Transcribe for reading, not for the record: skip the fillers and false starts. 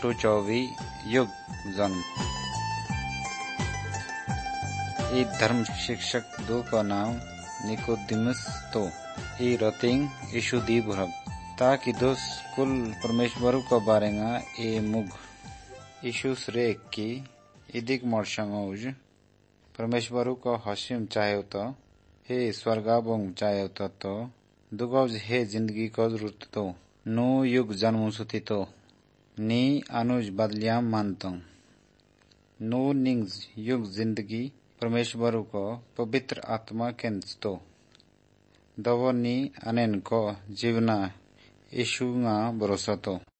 Photo 24 युग जन्म। ई धर्म शिक्षक दो का नाम निकोदिमस तो ई रतिंग यीशु दी भरग ताकि दोस कुल परमेश्वर का बारे में ए मुग यीशु श्रेक की इदिक मर्शंगोज परमेश्वर का हसीम चाहे तो हे स्वर्गाबोंग चाहे तो दुगोज हे जिंदगी को जरूरत तो नो युग जन्म सुती तो नी अनुज बदलियाम मानतों नो निंग युग जिंदगी परमेश्वर को पवित्र आत्मा केंच तो दवो नी अनेन को जीवना यीशु भरोसा तो